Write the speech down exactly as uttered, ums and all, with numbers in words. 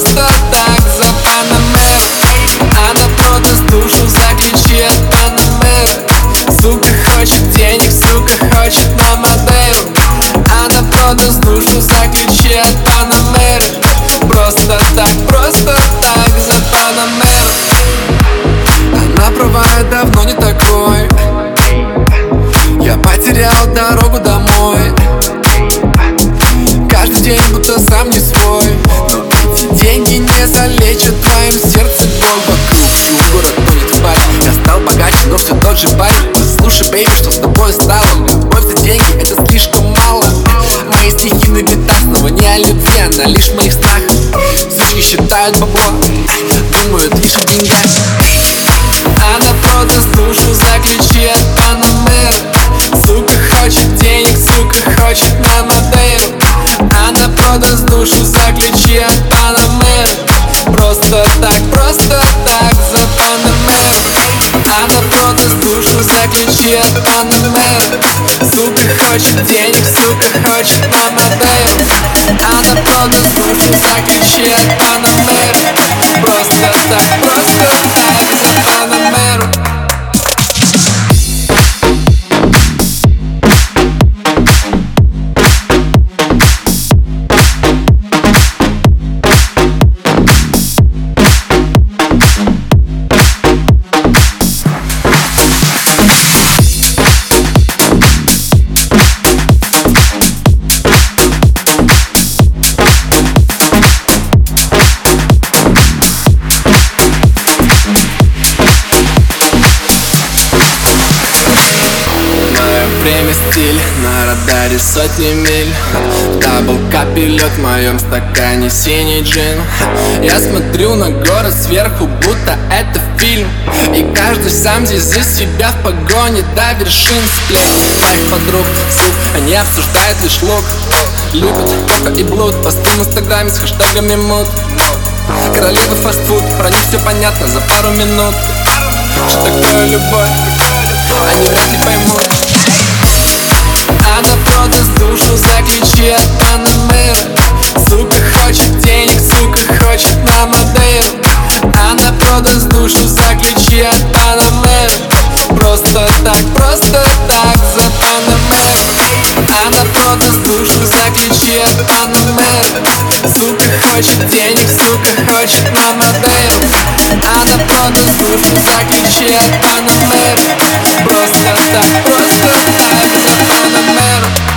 просто так за Панамеру. Она продаст душу за ключи от Панамеры. Сука хочет денег, сука хочет на Мадейру. Она продаст душу за ключи от Панамеры. Просто так, просто так за Панамеру. Она права, я давно не такой. Я потерял дорогу домой. Каждый день будто сам не свой. Но эти деньги не залечат в твоем сердце боль вокруг. Всю город тонет в паре. Я стал богаче, но все тот же парень. Послушай, бейби, что с тобой стало? Любовь за деньги, это слишком мало. Мои стихи на битах снова не о любви, она лишь в моих снах. Сучки считают бабло, думают лишь о деньгах. Она продаст душу за ключи от Панамеры. Сука хочет денег, сука хочет на Мадейру. Она продаст душу за ключи от Панамеры. Просто так, просто так за Панамеру. Она продаст душу за ключи от Панамеры. Сука хочет денег, сука хочет на Мадейру. Она продаст душу за ключи от Панамеры. Просто так, просто так за Панамеру. Время, стиль, на радаре сотни миль. Дабл-капи лед в моем стакане синий джин. Я смотрю на город сверху, будто это фильм. И каждый сам здесь за себя в погоне до вершин. Сплетни моих подруг, суд, они обсуждают лишь лук. Любят кока и блуд, посты в инстаграме с хэштегами мод. Королева фастфуд, про них все понятно за пару минут. Что такое любовь, они вряд ли поймут. Она продаст душу за ключи от Панамеры. Сука хочет денег, сука хочет на Мадейру. Она продаст душу за ключи от Панамеры. Просто так, просто так за Панамеру. Она продаст душу за ключи от Панамеры. Сука хочет денег, сука хочет на Мадейру. Она продаст душу за ключи от Панамеры. Просто так, просто так за Панамеру.